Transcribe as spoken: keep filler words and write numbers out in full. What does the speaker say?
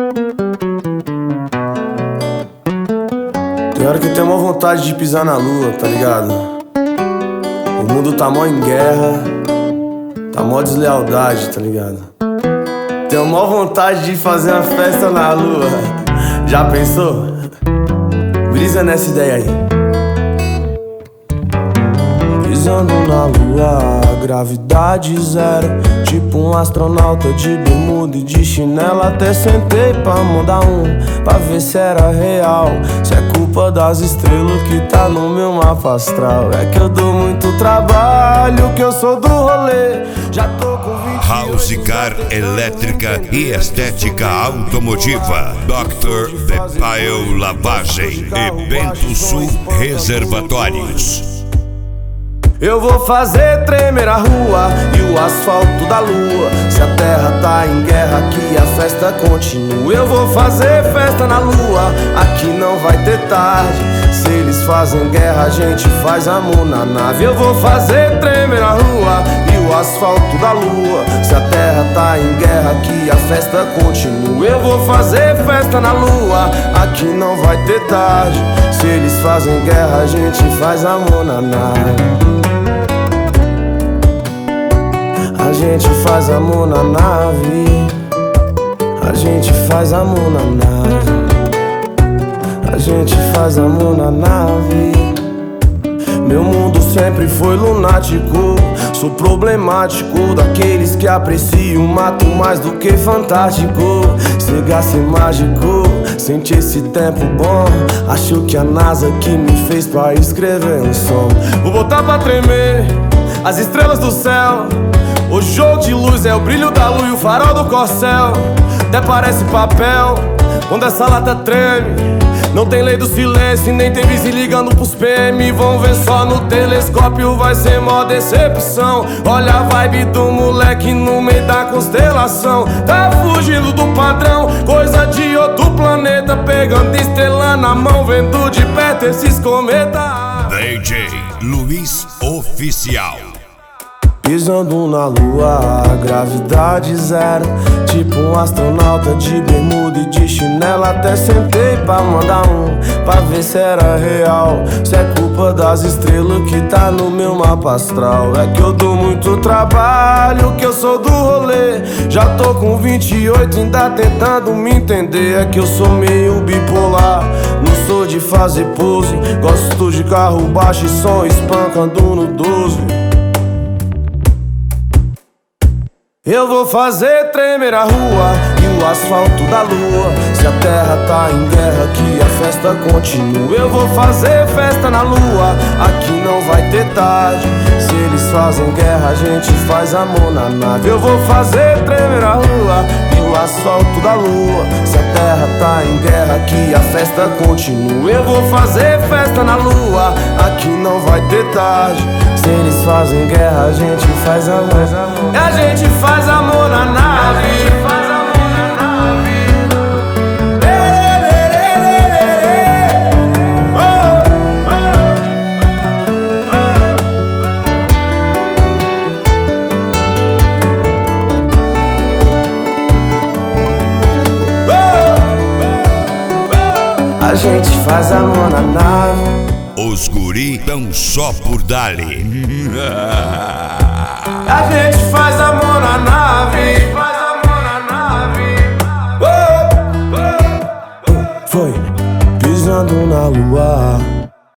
Tem hora que eu tenho uma vontade de pisar na lua, tá ligado? O mundo tá mó em guerra, tá mó deslealdade, tá ligado? Tenho mó vontade de fazer uma festa na lua. Já pensou? Brisa nessa ideia aí. Pisando na lua, gravidade zero, tipo um astronauta de bermuda e de chinela. Até sentei pra mandar um, pra ver se era real, se é culpa das estrelas que tá no meu mapa astral. É que eu dou muito trabalho, que eu sou do rolê. Já tô com vinte House Car Elétrica e Estética Automotiva, doutor Depail Lavagem e Bento Sul Reservatórios. Eu vou fazer tremer a rua e o asfalto da lua. Se a terra tá em guerra, aqui a festa continua. Eu vou fazer festa na lua, aqui não vai ter tarde. Se eles fazem guerra, a gente faz amor na nave. Eu vou fazer tremer a rua e o asfalto da lua. Se a terra tá em guerra, aqui a festa continua. Eu vou fazer festa na lua, aqui não vai ter tarde. Se eles fazem guerra, a gente faz amor na nave. A gente faz amor na nave. A gente faz amor na nave. A gente faz amor na nave. Meu mundo sempre foi lunático. Sou problemático, daqueles que apreciam mato mais do que fantástico. Chegasse mágico, senti esse tempo bom. Acho que a NASA que me fez pra escrever um som. Vou botar pra tremer as estrelas do céu. O jogo de luz é o brilho da lua e o farol do corcel. Até parece papel quando essa lata treme. Não tem lei do silêncio, nem tem vizinho ligando pros P M. Vão ver só no telescópio, vai ser mó decepção. Olha a vibe do moleque no meio da constelação. Tá fugindo do padrão, coisa de outro planeta. Pegando estrela na mão, vendo de perto esses cometas. D J Luiz Oficial. Pisando na lua, gravidade zero, tipo um astronauta de bermuda e de chinela. Até sentei pra mandar um, pra ver se era real, se é culpa das estrelas que tá no meu mapa astral. É que eu dou muito trabalho, que eu sou do rolê. Já tô com vinte e oito, ainda tentando me entender. É que eu sou meio bipolar, não sou de fazer pose. Gosto de carro baixo e som espancando no doze. Eu vou fazer tremer a rua e o asfalto da lua. Se a terra tá em guerra, aqui a festa continua. Eu vou fazer festa na lua, aqui não vai ter tarde. Se eles fazem guerra, a gente faz amor na nave. Eu vou fazer tremer a rua e o asfalto da lua. Se a terra tá em guerra, aqui a festa continua. Eu vou fazer festa na lua, aqui não vai ter tarde. Se eles fazem guerra, a gente faz amor. E a gente faz amor na nave. Faz amor na nave. A gente faz amor na nave. Os guri tão só por dali. A gente faz amor na nave. Faz amor na nave. Oh, oh, oh. Foi pisando na lua.